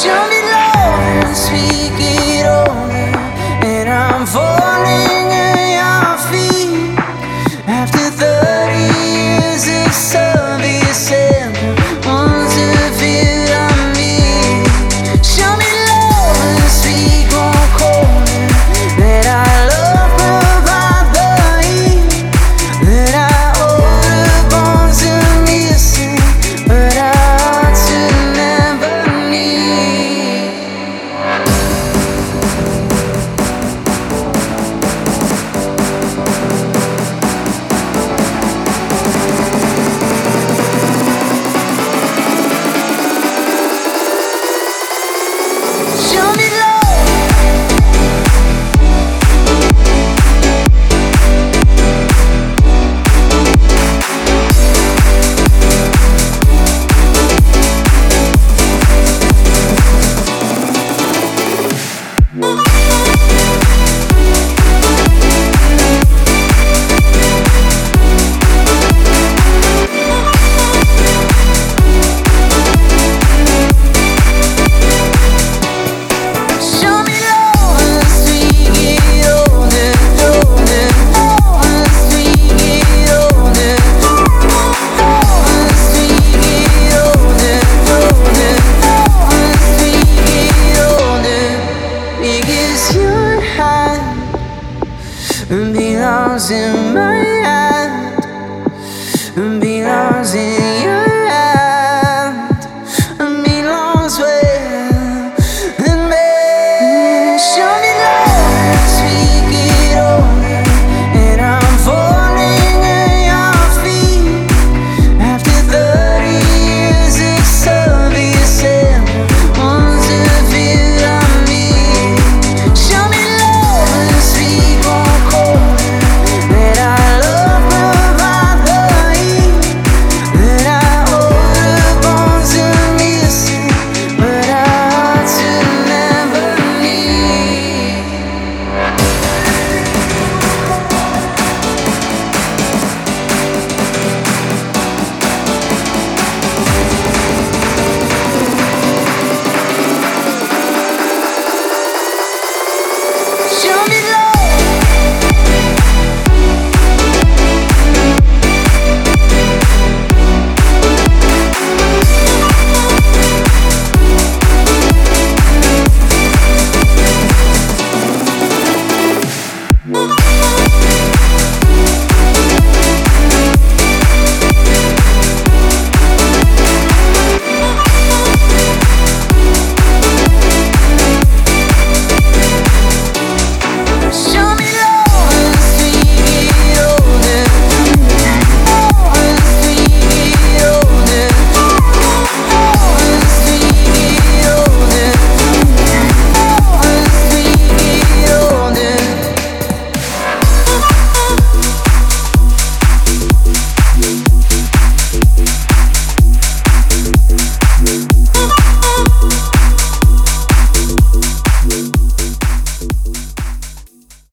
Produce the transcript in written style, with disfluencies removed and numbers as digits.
Show me love and speak it over, and I'm falling at your feet. After 30 years of service and the ones who feel on me. Show me love and speak one corner, that I love provide the heat, that I owe the bones are missing, but our hearts will never need. Show me love. Show me love and speak it over, love and speak it over, love and speak it over, love and speak it over. Because your heart belongs in mine.